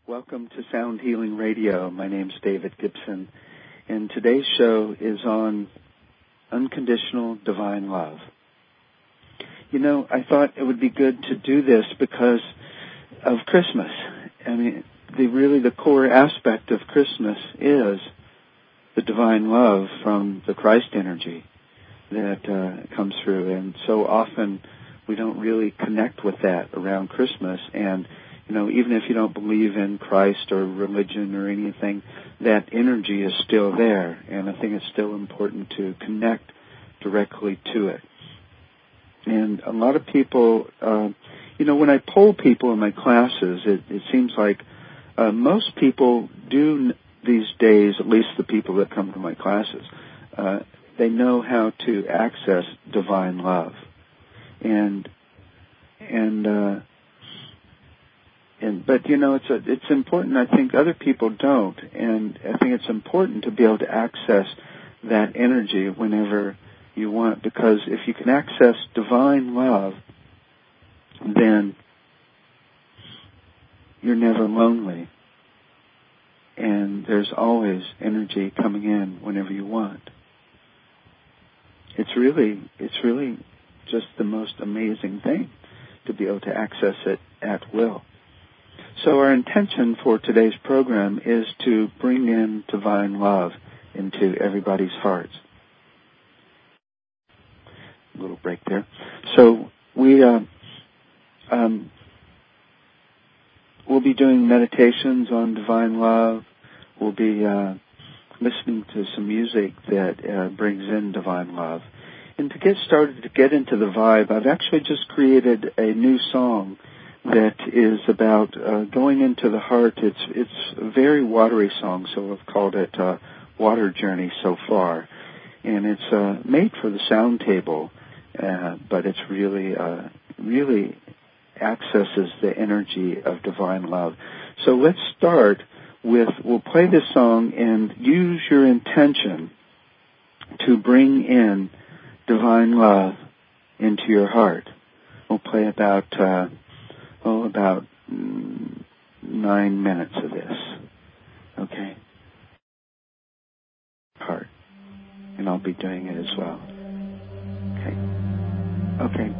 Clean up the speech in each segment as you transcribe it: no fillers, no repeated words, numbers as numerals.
Welcome to Sound Healing Radio. My name's David Gibson, and today's show is on unconditional divine love. You know, I thought it would be good to do this because of Christmas. I mean, the core aspect of Christmas is the divine love from the Christ energy that comes through, and so often we don't really connect with that around Christmas. And you know, even if you don't believe in Christ or religion or anything, that energy is still there, and I think it's still important to connect directly to it. And a lot of people, when I poll people in my classes, it seems like most people do these days, at least the people that come to my classes, they know how to access divine love. But you know, it's important. I think other people don't, and I think it's important to be able to access that energy whenever you want, because if you can access divine love, then you're never lonely, and there's always energy coming in whenever you want. It's really just the most amazing thing to be able to access it at will. So our intention for today's program is to bring in divine love into everybody's hearts. A little break there. So we'll be doing meditations on divine love. We'll be listening to some music that brings in divine love. And to get started, to get into the vibe, I've actually just created a new song that is about going into the heart. It's a very watery song, so I've called it Water Journey so far. And it's made for the sound table, but it's really accesses the energy of divine love. So let's start with, we'll play this song and use your intention to bring in divine love into your heart. We'll play about 9 minutes of this. Okay? Heart. And I'll be doing it as well. Okay.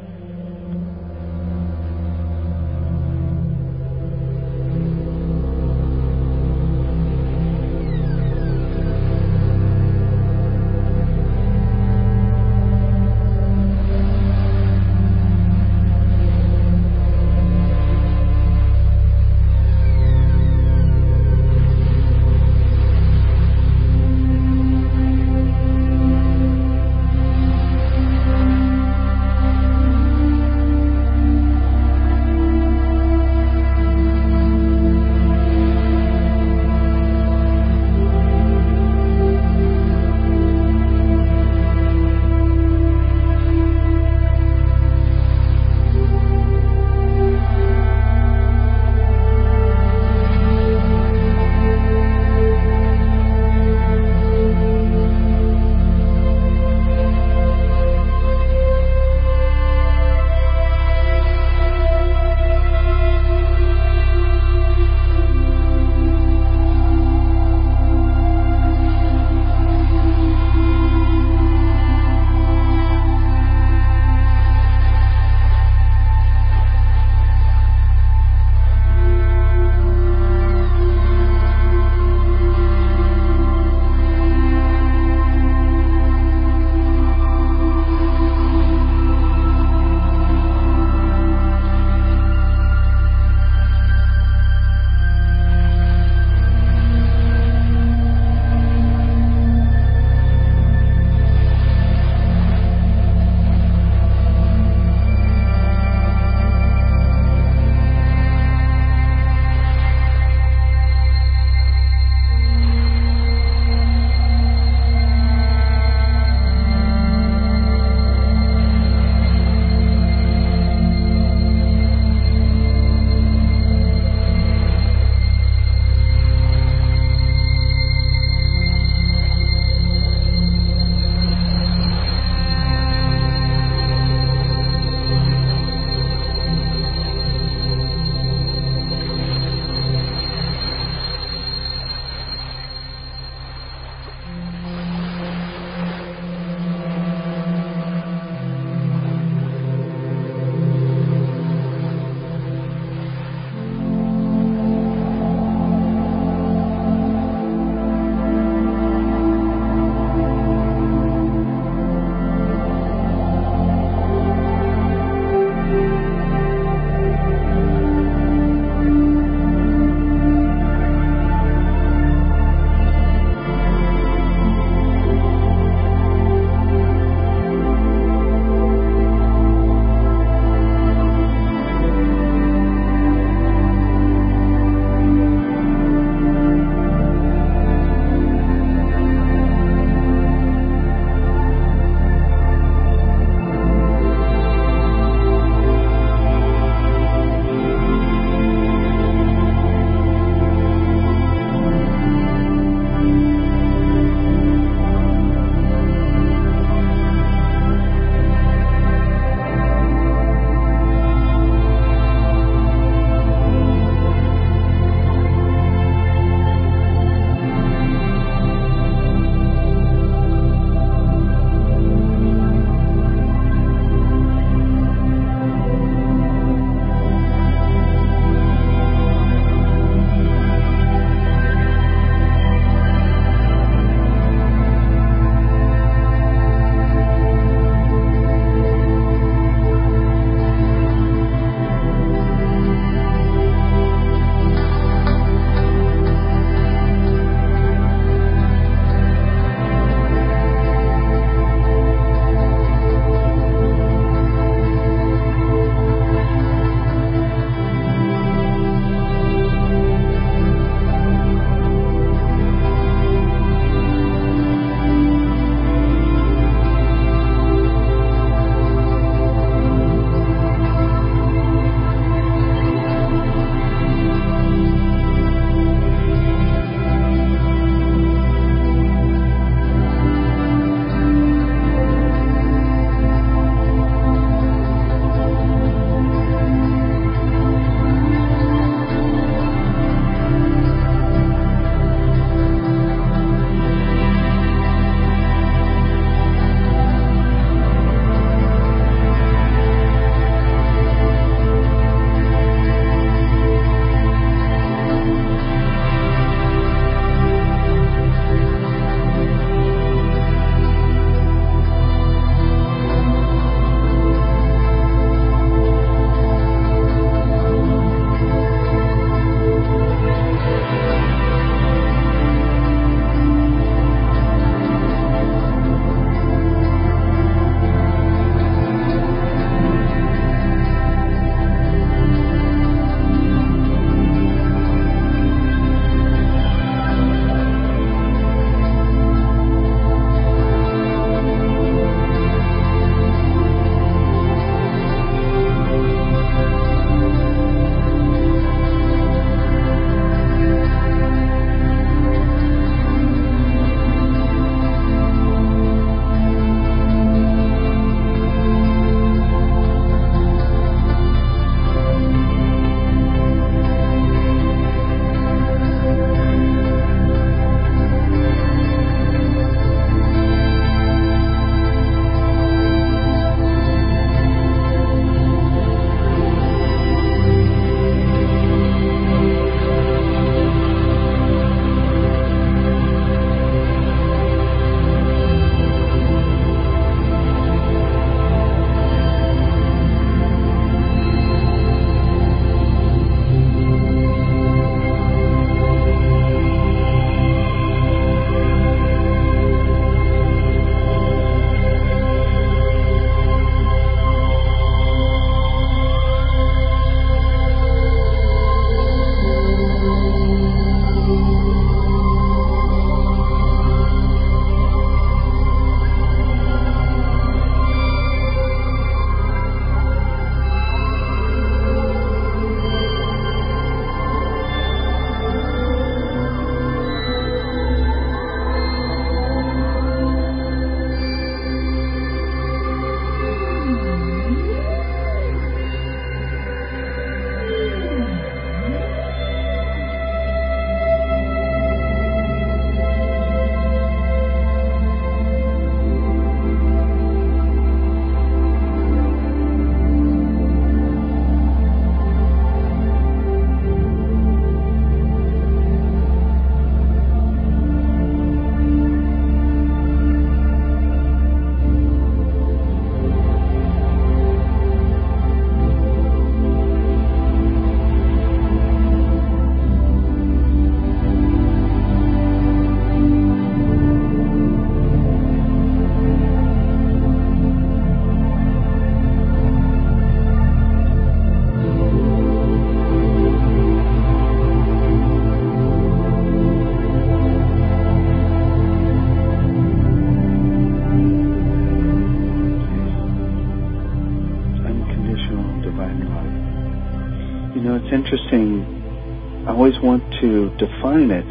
interesting. I always want to define it,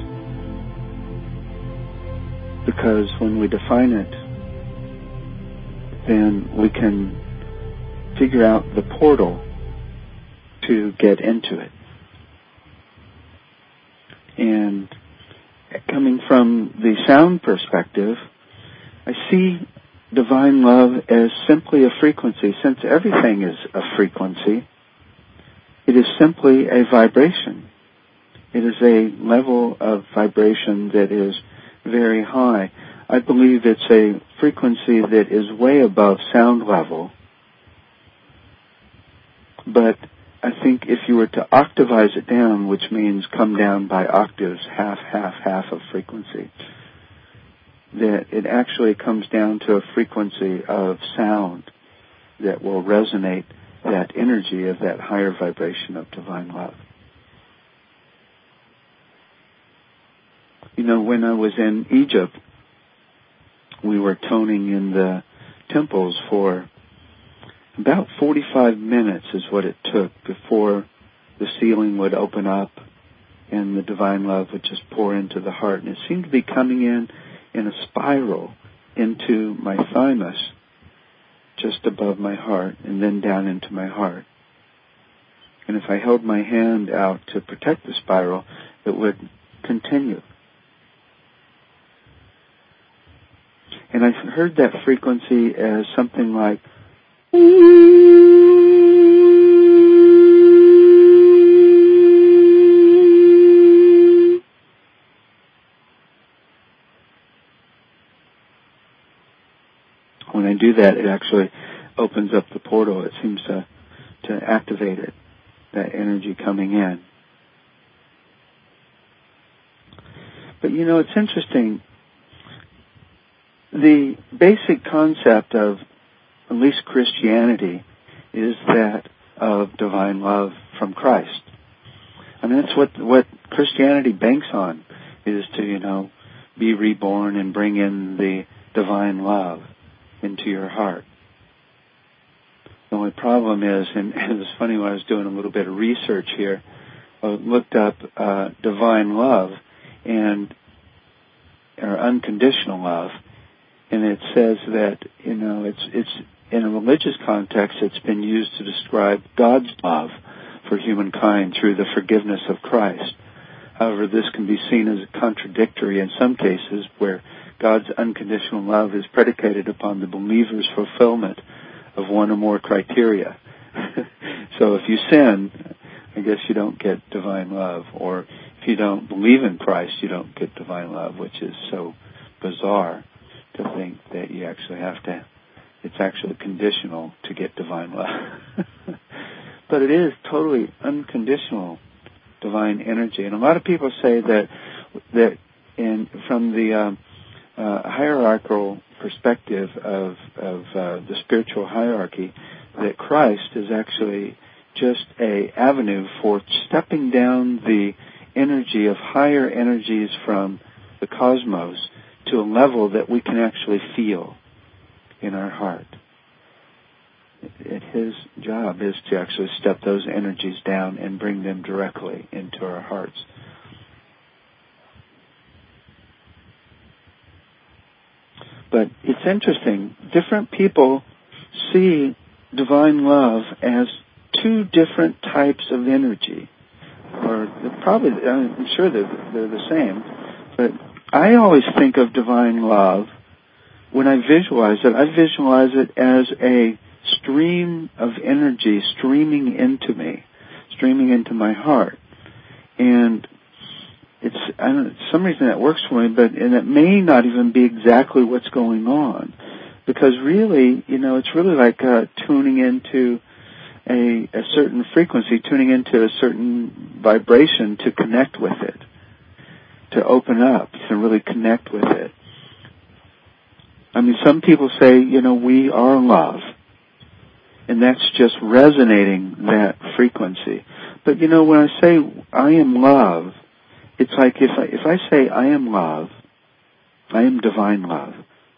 because when we define it, then we can figure out the portal to get into it. And coming from the sound perspective, I see divine love as simply a frequency. Since everything is a frequency, it is simply a vibration. It is a level of vibration that is very high. I believe it's a frequency that is way above sound level. But I think if you were to octavize it down, which means come down by octaves, half of frequency, that it actually comes down to a frequency of sound that will resonate that energy of that higher vibration of divine love. You know, when I was in Egypt, we were toning in the temples for about 45 minutes is what it took before the ceiling would open up and the divine love would just pour into the heart. And it seemed to be coming in a spiral into my thymus, just above my heart, and then down into my heart. And if I held my hand out to protect the spiral, it would continue. And I heard that frequency as something like when I do that, it actually opens up the portal. It seems to activate it, that energy coming in. But you know, it's interesting. The basic concept of at least Christianity is that of divine love from Christ. I mean, that's what Christianity banks on, is to, you know, be reborn and bring in the divine love into your heart. The only problem is, and it was funny when I was doing a little bit of research here, I looked up divine love or unconditional love, and it says that, you know, it's in a religious context, it's been used to describe God's love for humankind through the forgiveness of Christ. However, this can be seen as contradictory in some cases, where God's unconditional love is predicated upon the believer's fulfillment of one or more criteria. So if you sin, I guess you don't get divine love. Or if you don't believe in Christ, you don't get divine love, which is so bizarre to think that you actually have to, it's actually conditional to get divine love. But it is totally unconditional divine energy. And a lot of people say that from the hierarchical perspective of the spiritual hierarchy, that Christ is actually just a avenue for stepping down the energy of higher energies from the cosmos to a level that we can actually feel in our heart. His job is to actually step those energies down and bring them directly into our hearts. But it's interesting. Different people see divine love as two different types of energy. Or probably, I'm sure they're the same. But I always think of divine love, when I visualize it as a stream of energy streaming into me, streaming into my heart. And it's, I don't know, some reason that works for me, and it may not even be exactly what's going on. Because really, you know, it's really like tuning into a certain frequency, tuning into a certain vibration to connect with it, to open up, to really connect with it. I mean, some people say, you know, we are love. And that's just resonating that frequency. But, you know, when I say I am love, it's like if I say I am love, I am divine love,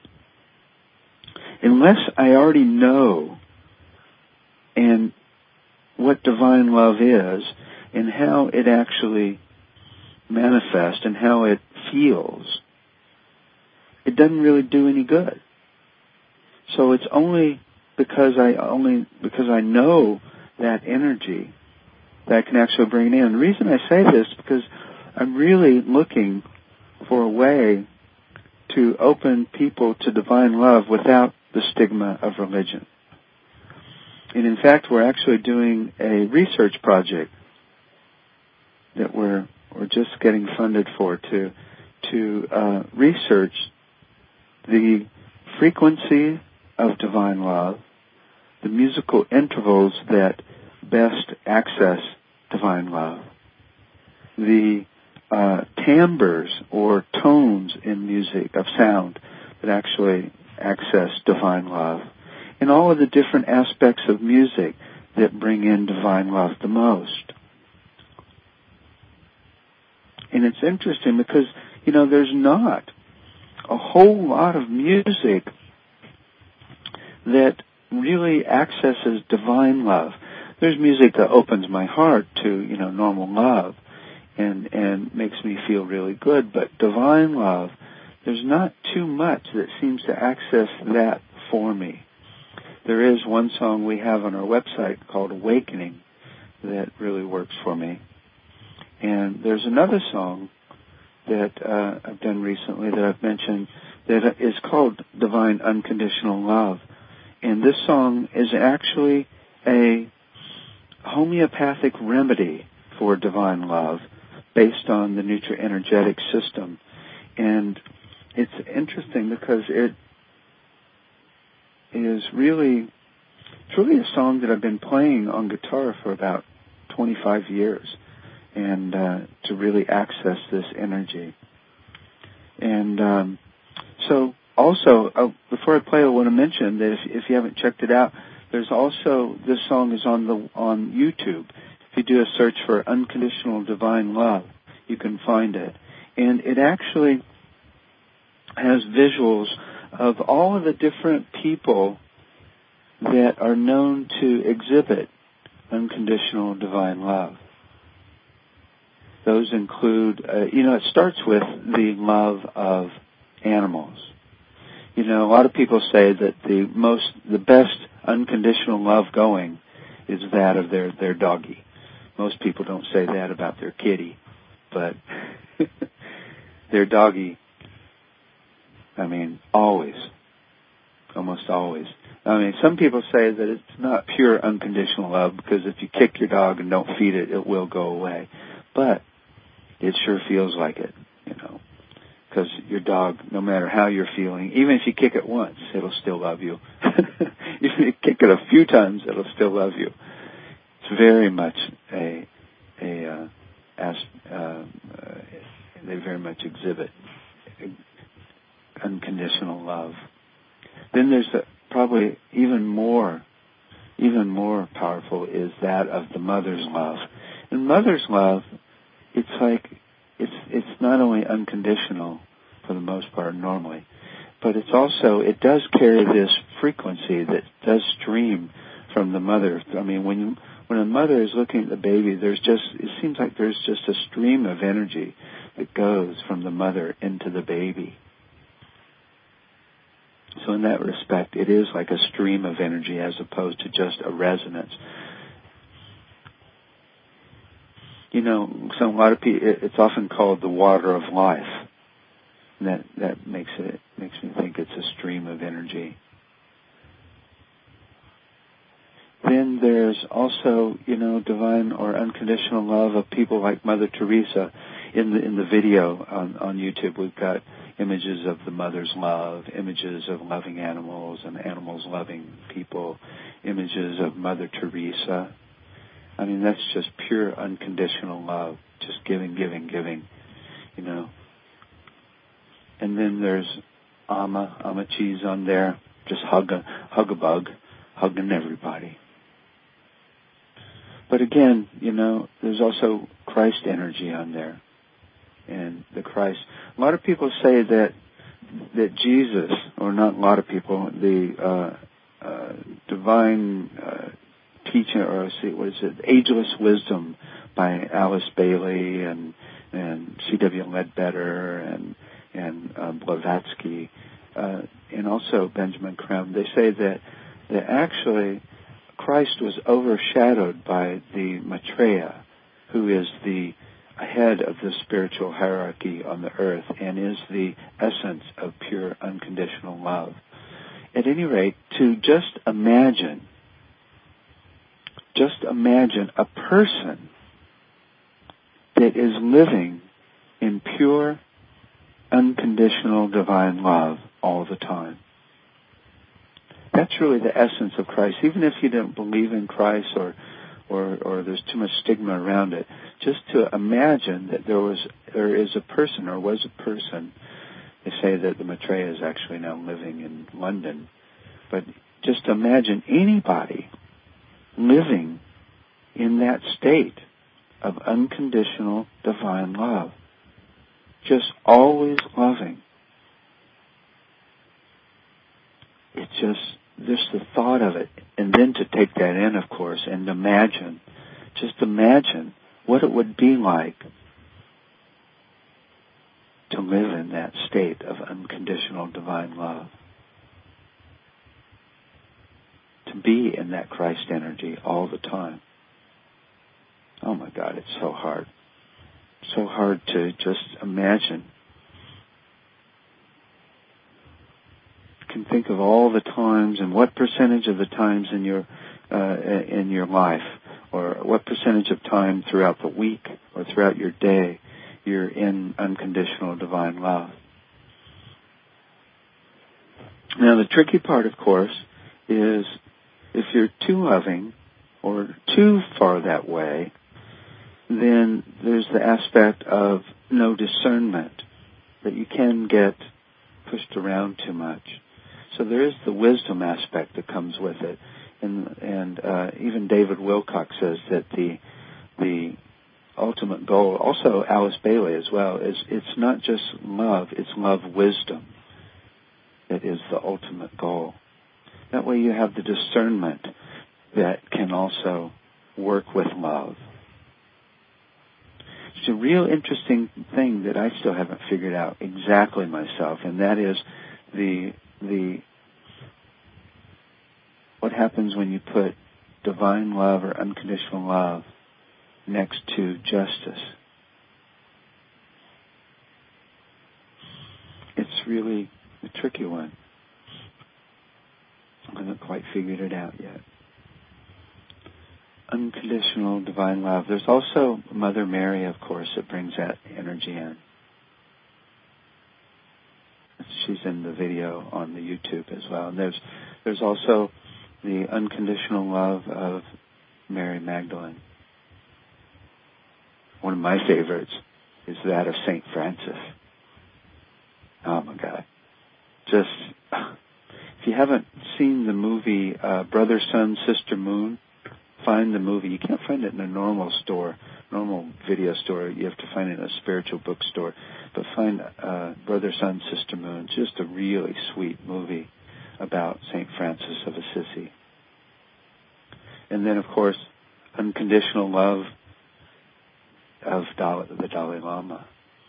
unless I already know and what divine love is, and how it actually manifests and how it feels, it doesn't really do any good. So it's only because I know that energy that I can actually bring it in. The reason I say this is because I'm really looking for a way to open people to divine love without the stigma of religion. And in fact, we're actually doing a research project that we're just getting funded for to research the frequency of divine love, the musical intervals that best access divine love, the timbres or tones in music of sound that actually access divine love, and all of the different aspects of music that bring in divine love the most. And it's interesting because, there's not a whole lot of music that really accesses divine love. There's music that opens my heart to, normal love and makes me feel really good, but divine love, there's not too much that seems to access that for me. There is one song we have on our website called Awakening that really works for me. And there's another song that I've done recently that I've mentioned that is called Divine Unconditional Love. And this song is actually a homeopathic remedy for divine love based on the nutra-energetic system. And it's interesting because it's really a song that I've been playing on guitar for about 25 years, and to really access this energy. And so also, before I play, I want to mention that if you haven't checked it out, there's also, this song is on YouTube. If you do a search for Unconditional Divine Love, you can find it. And it actually has visuals of all of the different people that are known to exhibit unconditional divine love. Those include, it starts with the love of animals. A lot of people say that the best unconditional love going is that of their doggy. Most people don't say that about their kitty, but their doggy, always, almost always. Some people say that it's not pure unconditional love because if you kick your dog and don't feed it, it will go away. But it sure feels like it, because your dog, no matter how you're feeling, even if you kick it once, it'll still love you. If you kick it a few times, it'll still love you. It's very much they very much exhibit unconditional love. Then there's probably even more powerful is that of the mother's love. And mother's love, it's like it's not only unconditional for the most part normally, but it does carry this frequency that does stream from the mother. When a mother is looking at the baby, it seems like there's just a stream of energy that goes from the mother into the baby. So in that respect, it is like a stream of energy as opposed to just a resonance. So a lot of people, it's often called the water of life. And that makes me think it's a stream of energy. Then there's also, divine or unconditional love of people like Mother Teresa. In the video on YouTube, we've got images of the mother's love, images of loving animals and animals loving people, images of Mother Teresa. That's just pure unconditional love, just giving, And then there's Amma Cheese on there, just hug a bug, hugging everybody. But again, there's also Christ energy on there. And the Christ. A lot of people say that Jesus, or not a lot of people, the divine teacher, or ageless wisdom by Alice Bailey and C.W. Ledbetter and Blavatsky, and also Benjamin Creme. They say that actually Christ was overshadowed by the Maitreya, who is the head of the spiritual hierarchy on the earth and is the essence of pure unconditional love. At any rate, to just imagine a person that is living in pure, unconditional divine love all the time. That's really the essence of Christ. Even if you don't believe in Christ or there's too much stigma around it, just to imagine that there is a person or was a person. They say that the Maitreya is actually now living in London. But just imagine anybody living in that state of unconditional divine love. Just always loving. It's just the thought of it. And then to take that in, of course, and imagine what it would be like to live in that state of unconditional divine love. To be in that Christ energy all the time. Oh my God, it's so hard. So hard to just imagine. You can think of all the times and what percentage of the times in your life, or what percentage of time throughout the week or throughout your day you're in unconditional divine love. Now the tricky part, of course, is if you're too loving or too far that way, then there's the aspect of no discernment, that you can get pushed around too much. So there is the wisdom aspect that comes with it. And even David Wilcock says that the ultimate goal, also Alice Bailey as well, is it's not just love, it's love wisdom that is the ultimate goal. That way you have the discernment that can also work with love. It's a real interesting thing that I still haven't figured out exactly myself, and that is what happens when you put divine love or unconditional love next to justice. It's really a tricky one. I haven't quite figured it out yet. Unconditional divine love. There's also Mother Mary, of course, that brings that energy in. She's in the video on the YouTube as well. And there's also the unconditional love of Mary Magdalene. One of my favorites is that of St. Francis. Oh my God. Just, if you haven't seen the movie Brother, Sun, Sister, Moon, find the movie. You can't find it in a normal video store. You have to find it in a spiritual bookstore. But find Brother, Sun, Sister, Moon. It's just a really sweet movie about St. Francis of Assisi. And then, of course, unconditional love of the Dalai Lama.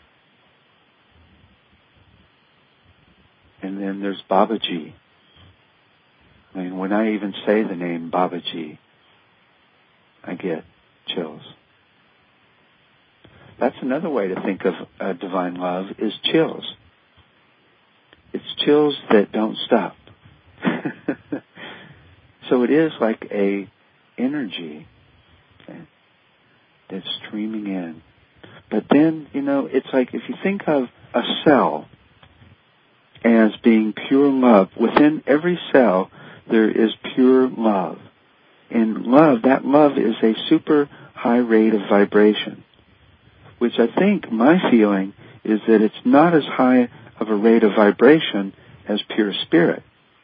And then there's Babaji. I mean, when I even say the name Babaji, I get chills. That's another way to think of divine love, is chills. It's chills that don't stop. So it is like a energy that's streaming in. But then, it's like if you think of a cell as being pure love, within every cell there is pure love. And that love is a super high rate of vibration, which I think my feeling is that it's not as high of a rate of vibration as pure spirit.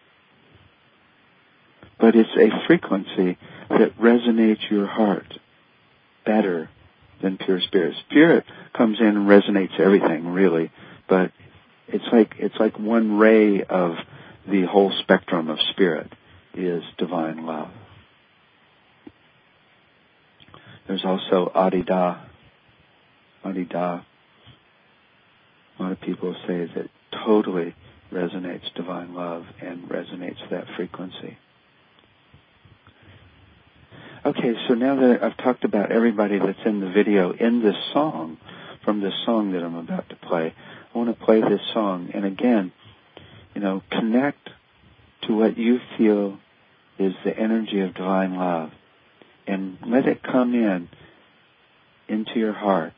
But it's a frequency that resonates your heart better than pure spirit. Spirit comes in and resonates everything, really, but it's like one ray of the whole spectrum of spirit is divine love. There's also Adida. Adida. A lot of people say that totally resonates divine love and resonates that frequency. Okay, so now that I've talked about everybody that's in the video in this song, from this song that I'm about to play, I want to play this song. And again, connect to what you feel is the energy of divine love. And let it come into your heart.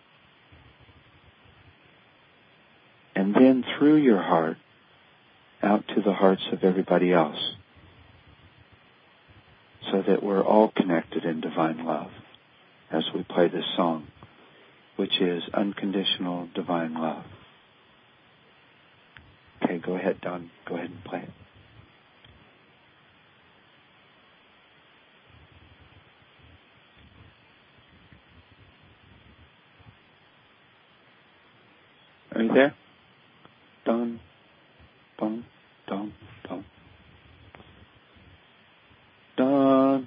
And then through your heart, out to the hearts of everybody else. So that we're all connected in divine love as we play this song, which is Unconditional Divine Love. Okay, go ahead, Don. Go ahead and play it. Are you there? Don, Don, Don, Don. Don.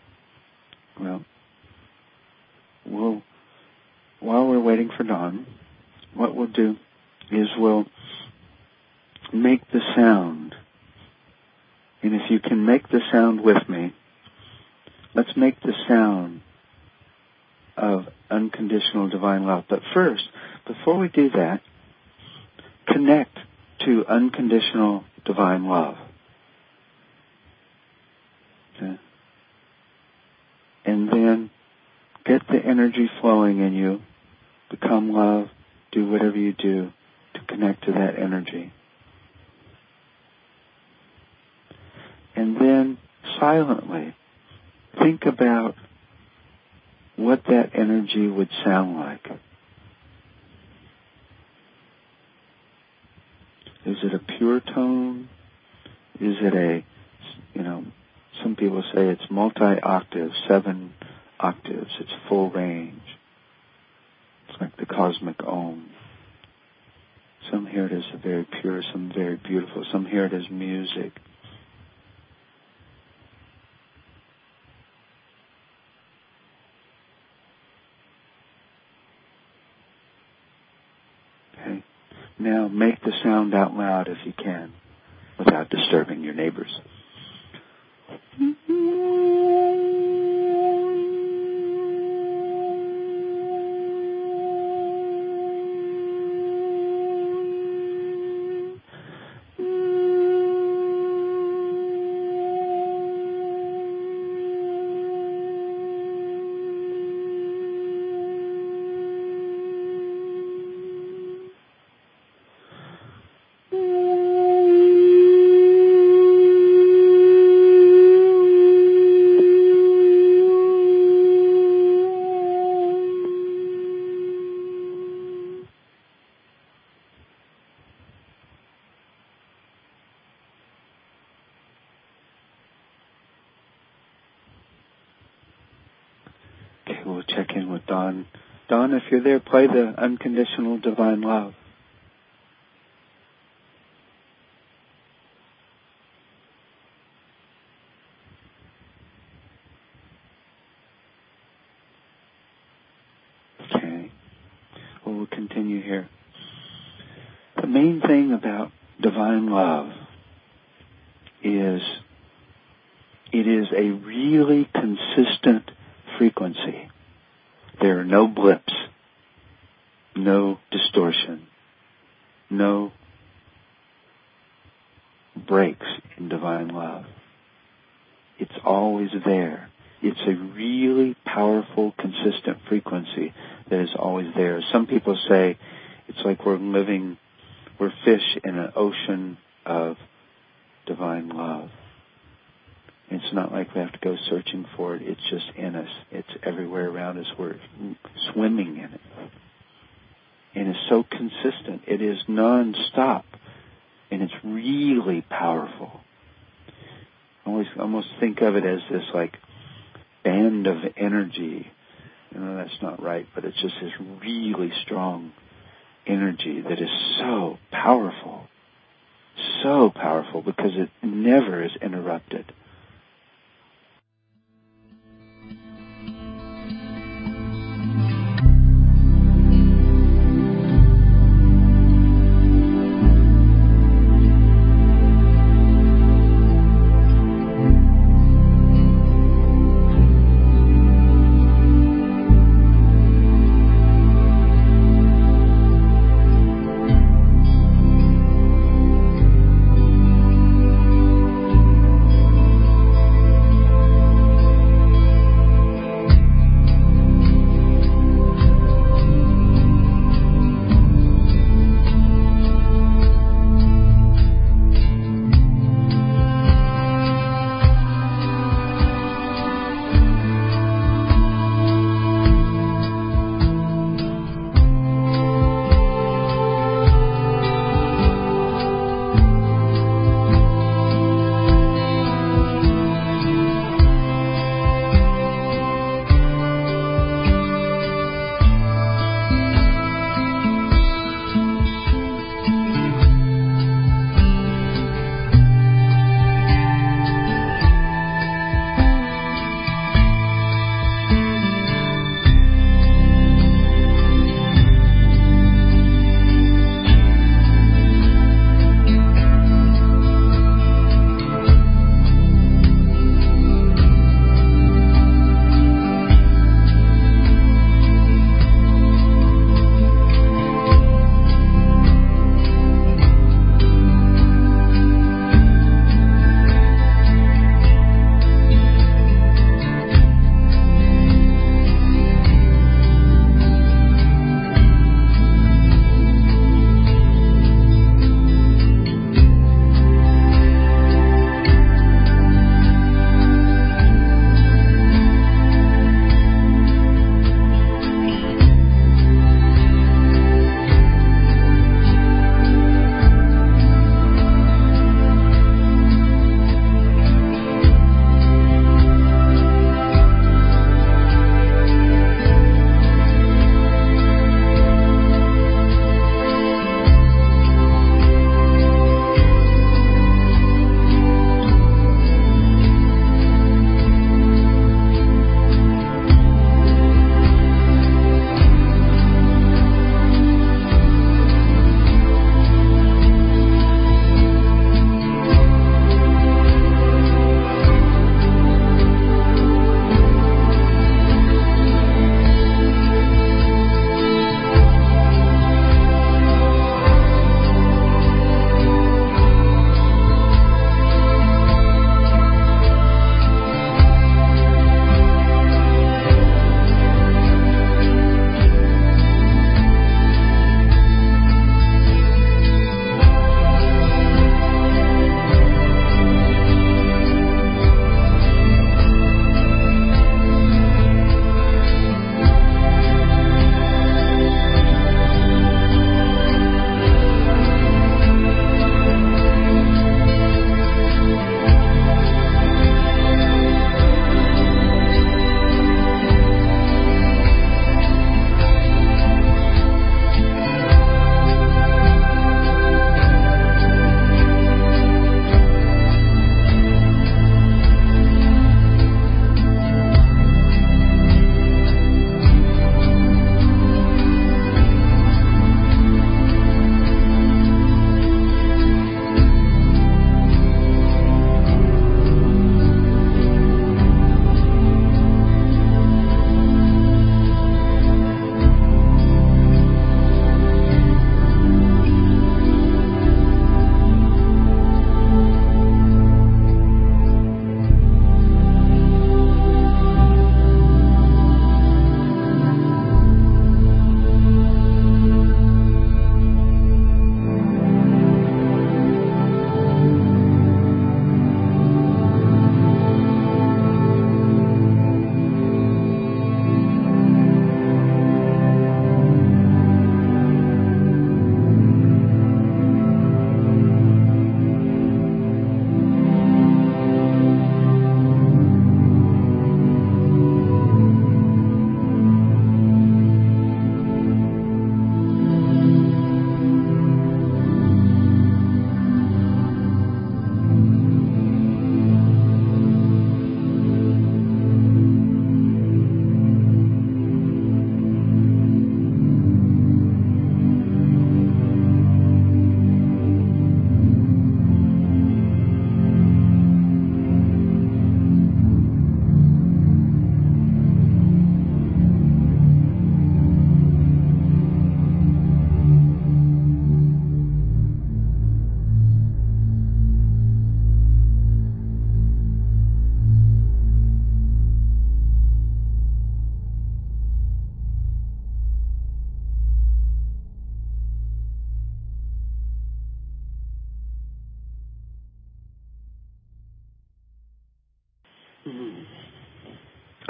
Well, while we're waiting for Don, what we'll do is we'll make the sound. And if you can make the sound with me, let's make the sound of unconditional divine love. But first, before we do that, connect to unconditional divine love. Okay. And then get the energy flowing in you. Become love. Do whatever you do to connect to that energy. And then silently think about what that energy would sound like. Is it a pure tone? Is it some people say it's multi-octave, 7 octaves. It's full range. It's like the cosmic Om. Some hear it as very pure, some very beautiful. Some hear it as music. Okay. Now make the sound out loud if you can, without disturbing your neighbors. We'll check in with Don. Don, if you're there, play the Unconditional Divine Love. Okay. Well, we'll continue here. The main thing about divine love is it is a really consistent frequency. There are no blips, no distortion, no breaks in divine love. It's always there. It's a really powerful, consistent frequency that is always there. Some people say it's like we're fish in an ocean of divine love. It's not like we have to go searching for it. It's just in us. It's everywhere around us. We're swimming in it. And it's so consistent. It is non-stop. And it's really powerful. I almost think of it as this like band of energy. That's not right, but it's just this really strong energy that is so powerful. So powerful because it never is interrupted.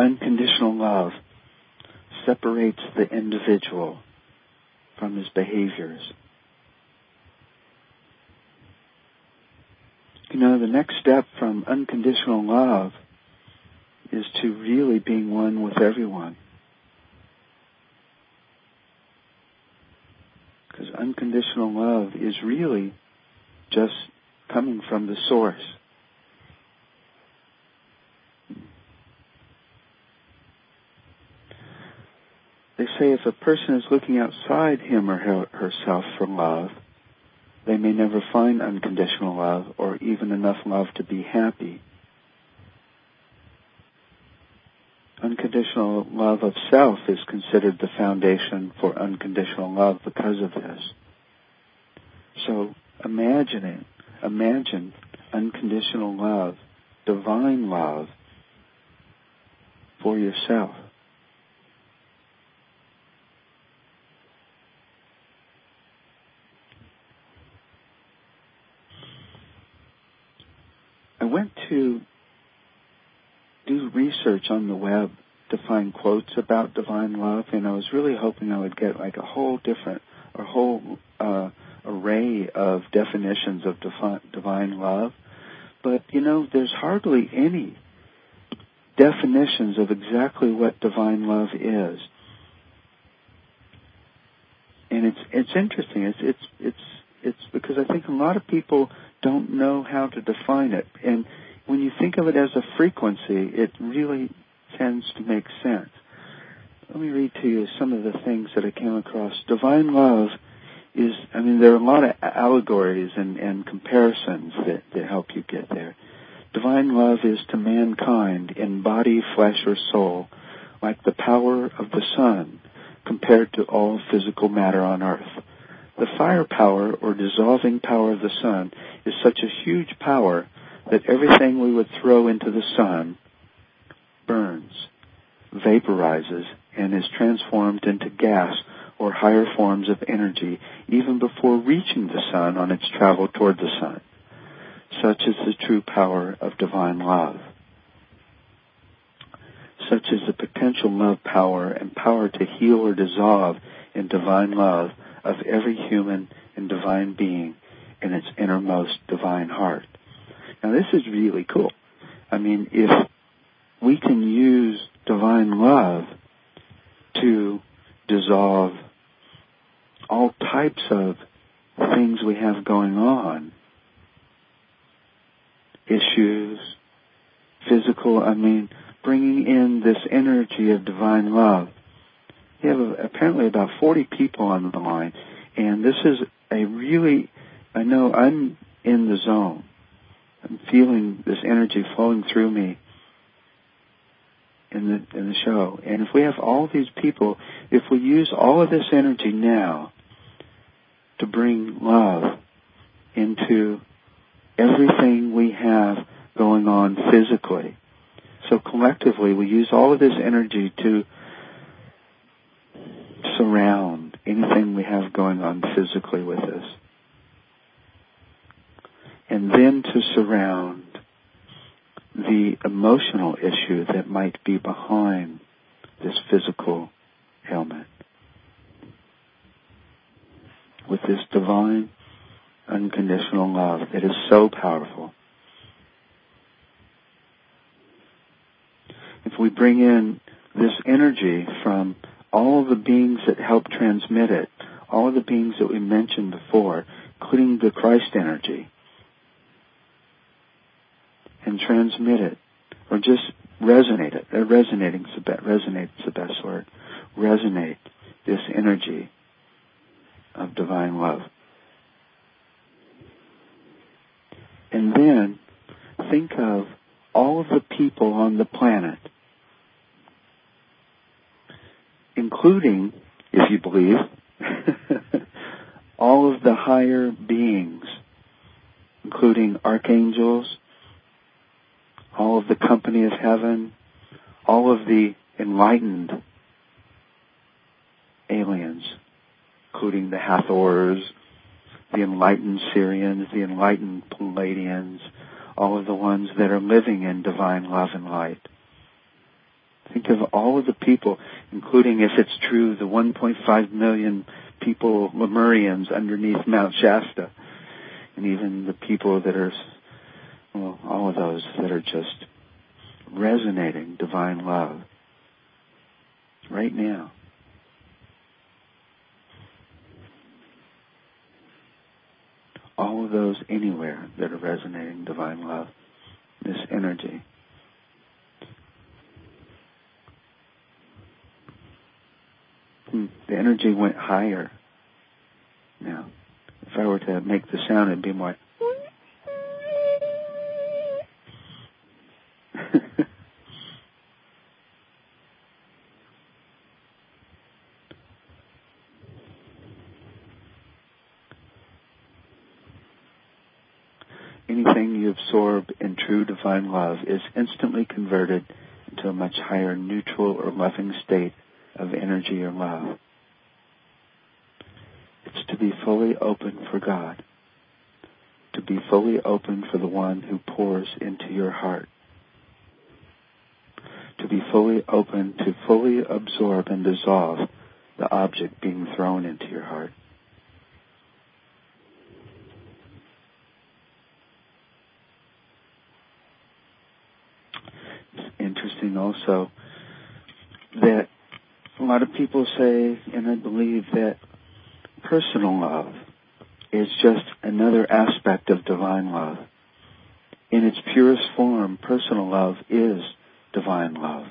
unconditional love separates the individual from his behaviors. You know, the next step from unconditional love is to really being one with everyone. Because unconditional love is really just coming from the source. They say if a person is looking outside him or herself for love, they may never find unconditional love or even enough love to be happy. Unconditional love of self is considered the foundation for unconditional love because of this. So imagine unconditional love, divine love for yourself. I went to do research on the web to find quotes about divine love, and I was really hoping I would get like a whole array of definitions of divine love. But, you know, there's hardly any definitions of exactly what divine love is. And it's interesting. It's because I think a lot of people don't know how to define it. And when you think of it as a frequency, it really tends to make sense. Let me read to you some of the things that I came across. Divine love is, there are a lot of allegories and comparisons that help you get there. Divine love is to mankind in body, flesh, or soul, like the power of the sun compared to all physical matter on earth. The firepower or dissolving power of the sun is such a huge power that everything we would throw into the sun burns, vaporizes, and is transformed into gas or higher forms of energy even before reaching the sun on its travel toward the sun. Such is the true power of divine love. Such is the potential love power and power to heal or dissolve in divine love of every human and divine being in its innermost divine heart. Now this is really cool. If we can use divine love to dissolve all types of things we have going on, issues, physical, bringing in this energy of divine love. We have apparently about 40 people on the line, and this is I know I'm in the zone. I'm feeling this energy flowing through me in the show. And if we have all these people, if we use all of this energy now to bring love into everything we have going on physically, so collectively we use all of this energy to surround anything we have going on physically with us. And then to surround the emotional issue that might be behind this physical ailment with this divine, unconditional love that is so powerful. If we bring in this energy from all of the beings that help transmit it, all of the beings that we mentioned before, including the Christ energy, and transmit it, or just resonate it. Resonate's the best word. Resonate this energy of divine love. And then think of all of the people on the planet, including, if you believe, all of the higher beings, including archangels, all of the company of heaven, all of the enlightened aliens, including the Hathors, the enlightened Syrians, the enlightened Palladians, all of the ones that are living in divine love and light. Think of all of the people, including, if it's true, the 1.5 million people, Lemurians, underneath Mount Shasta, and even the people that are, well, all of those that are just resonating divine love right now. All of those anywhere that are resonating divine love, this energy. The energy went higher now. If I were to make the sound, it'd be more. Anything you absorb in true divine love is instantly converted into a much higher neutral or loving state of energy or love. It's to be fully open for God, to be fully open for the one who pours into your heart, to be fully open to fully absorb and dissolve the object being thrown into your heart. It's interesting also that a lot of people say, and I believe, that personal love is just another aspect of divine love. In its purest form, personal love is divine love.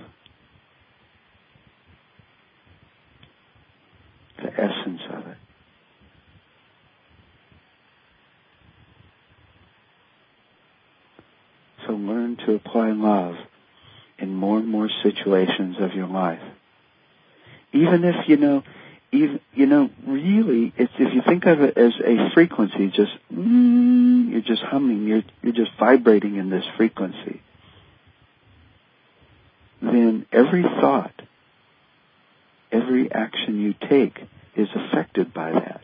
The essence of it. So learn to apply love in more and more situations of your life. Even if, really, if you think of it as a frequency, just, you're just humming, you're just vibrating in this frequency, then every thought, every action you take is affected by that.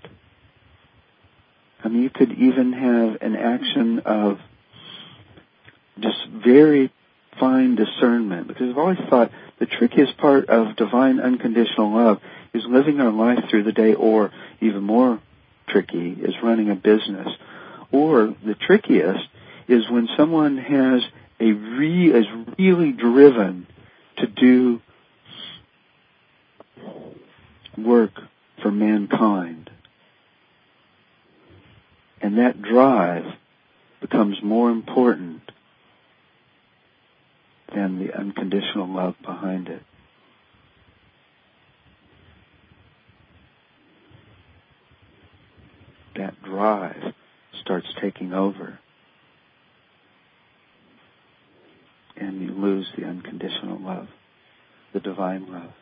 I mean, you could even have an action of just very fine discernment, because I've always thought the trickiest part of divine unconditional love is living our life through the day, or even more tricky is running a business. Or the trickiest is when someone is really driven to do work for mankind. And that drive becomes more important than the unconditional love behind it. That drive starts taking over, and you lose the unconditional love, the divine love.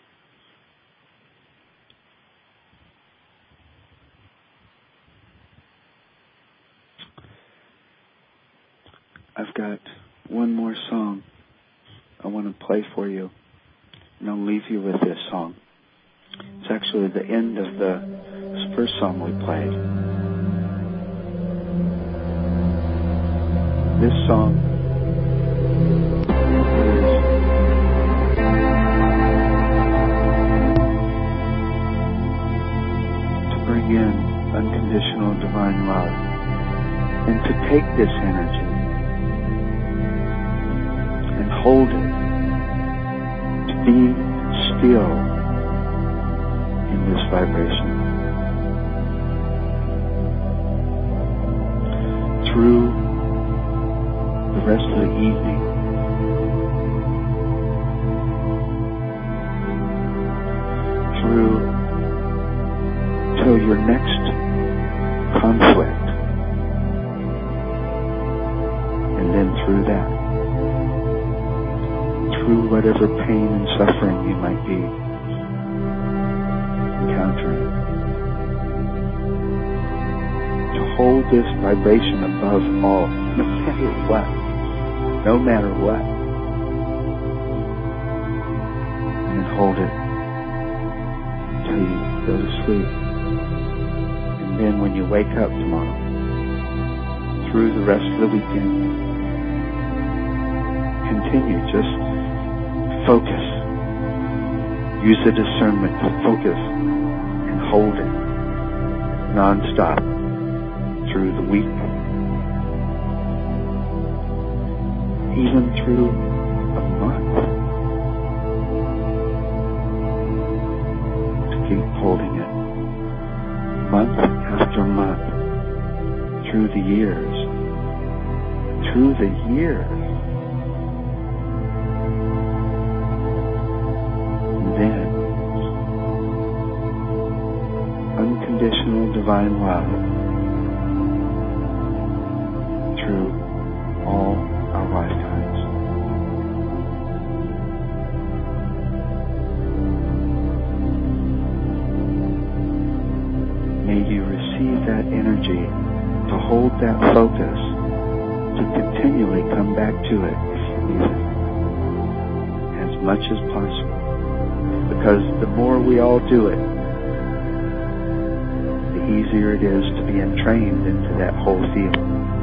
I've got one more song I want to play for you, and I'll leave you with this song. It's actually the end of the first song we played. This song is to bring in unconditional divine love and to take this energy and hold it, to be still in this vibration. Through the rest of the evening, through till your next conflict, and then through that, through whatever pain and suffering you might be encountering. To hold this vibration above all, no matter what. No matter what. And then hold it until you go to sleep. And then when you wake up tomorrow, through the rest of the weekend, continue, just focus Use the discernment to focus and hold it non-stop through the week, even through a month. To keep holding it month after month through the years. Through the years. And then unconditional divine love through all our lifetimes. May you receive that energy to hold that focus, to continually come back to it if you need it, as much as possible. Because the more we all do it, the easier it is to be entrained into that whole feeling.